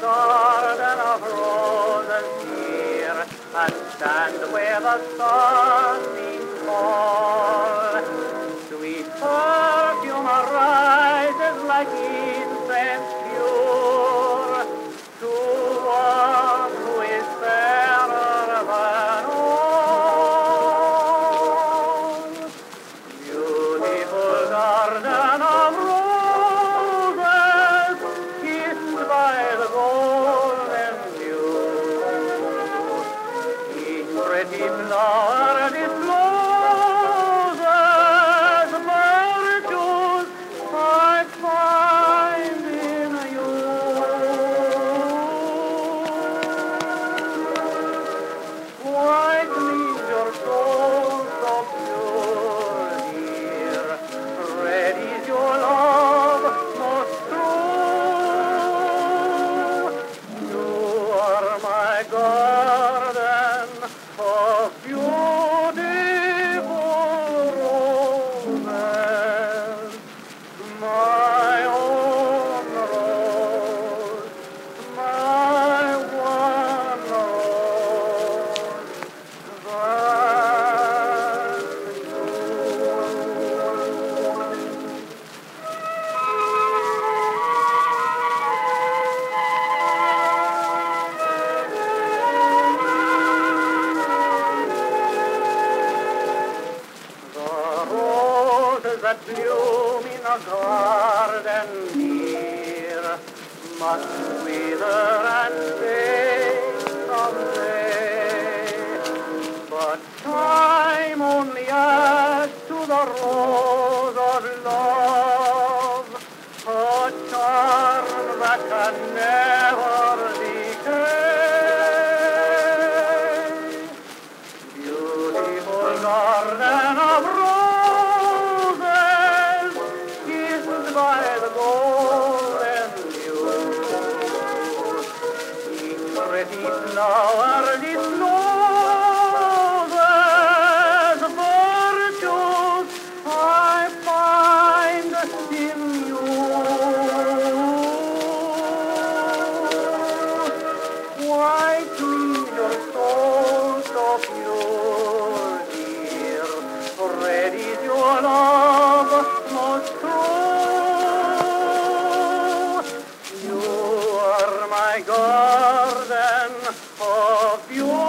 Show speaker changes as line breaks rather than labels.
garden of roses here, and stand where the sunbeams fall. Sweet perfume arises like incense pure to one who is fairer than all. Beautiful garden of roses, kissed by the golden dew. Each pretty flower discloses virtues I find in you. White means your soul so pure, dear. Red is your love most true. You are my garden of beautiful roses, my own rose, my one rose, that's you. The roses that bloom in a garden dear must wither and fade someday. But time only adds to the rose of love a charm that can never decay. Beautiful garden of roses, kissed by the golden dew. Each pretty flower discloses virtues I find in you. White means your soul so pure, dear. Red is your love most true. You are my garden of beauty.